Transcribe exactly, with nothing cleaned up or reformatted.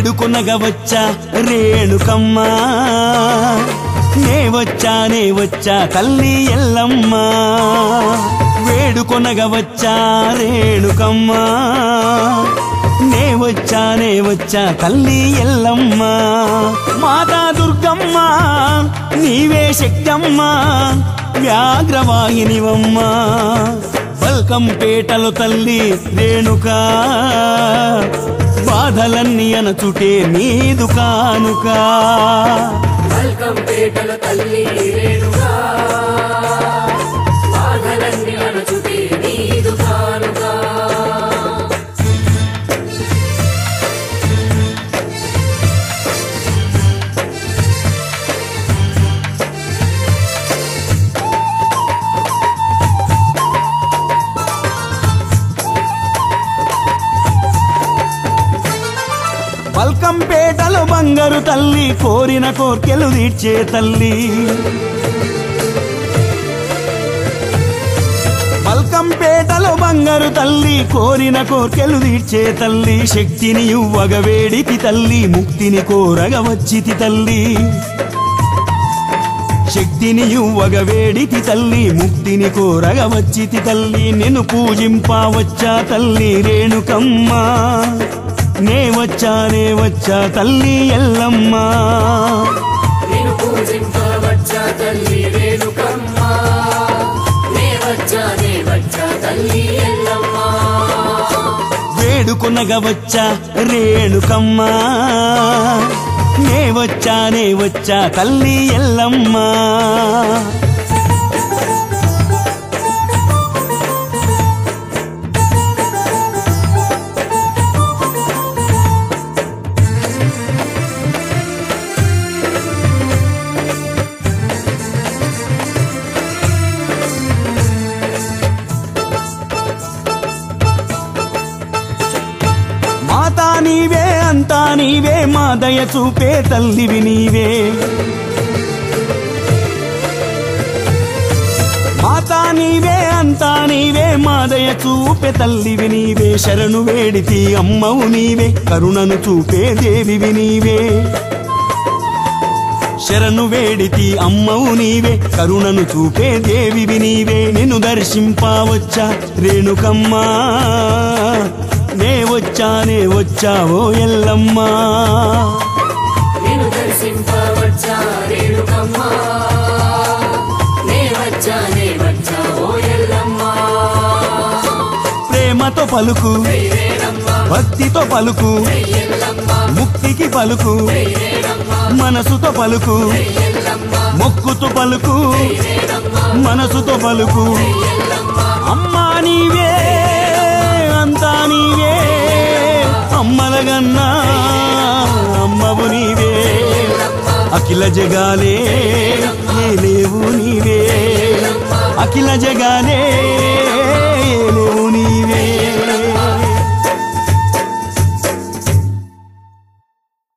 వేడుకొనగా వచ్చా రేణుకమ్మ నే వచ్చా నే వచ్చా తల్లి ఎల్లమ్మ వేడుకొనగా వచ్చా రేణుకమ్మ నే వచ్చా నే వచ్చా తల్లి ఎల్లమ్మ మాతా దుర్గమ్మ నీవే శక్తమ్మ వ్యాఘ్రవాహినివమ్మ బల్కంపేటలో తల్లి రేణుకా బాధలన్నీ అనచుటే నీదు కానుక బల్కంపేటలో తల్లి రేణుకా బాధలన్నీ అనచుటే నీదు కానుక బల్కంపేటలో బంగారు తల్లి కోరిన కోర్కెలు తీర్చే తల్లి బల్కంపేటలో బంగారు తల్లి కోరిన కోర్కెలు తీర్చే తల్లి శక్తిని యువ్వగ వేడితి తల్లి ముక్తిని కోరగ వచ్చితి తల్లి శక్తిని యువ్వగ వేడితి తల్లి ముక్తిని కోరగ వచ్చితి తల్లి నిన్ను పూజింపవచ్చా తల్లి రేణుకమ్మ నే వచ్చా నే వచ్చా తల్లి ఎల్లమ్మ నిన్ను పూజింపవచ్చా తల్లి రేణుకమ్మ నే వచ్చా నే వచ్చా తల్లి ఎల్లమ్మ వేడుకొనగా వచ్చా రేణుకమ్మ నే వచ్చా నే వచ్చా తల్లి ఎల్లమ్మ మాతా నీవే అంతా నీవే మా దయ చూపే తల్లివి నీవే మాతా నీవే అంతా నీవే మా దయ చూపే తల్లివి నీవే శరణు వేడితి అమ్మవు నీవే కరుణను చూపే దేవివి నీవే శరణు వేడితి అమ్మవు నీవే కరుణను చూపే దేవివి నీవే నిన్ను దర్శింపవచ్చా రేణుకమ్మ నే వచ్చా నే వచ్చావో ఎల్లమ్మ నిన్ను దర్శింపవచ్చా రేణుకమ్మ నే వచ్చా నే వచ్చా ఓ ఎల్లమ్మ ప్రేమతో పలుకు భక్తితో పలుకు ముక్తికి పలుకు మనసుతో పలుకు మొక్కుతో పలుకు మనసుతో పలుకు అమ్మా నీవే అంతా నీవే అమ్మలగన్నా అమ్మవు నీవే అఖిల జగాలే లేవు నీవే అఖిల జగాలే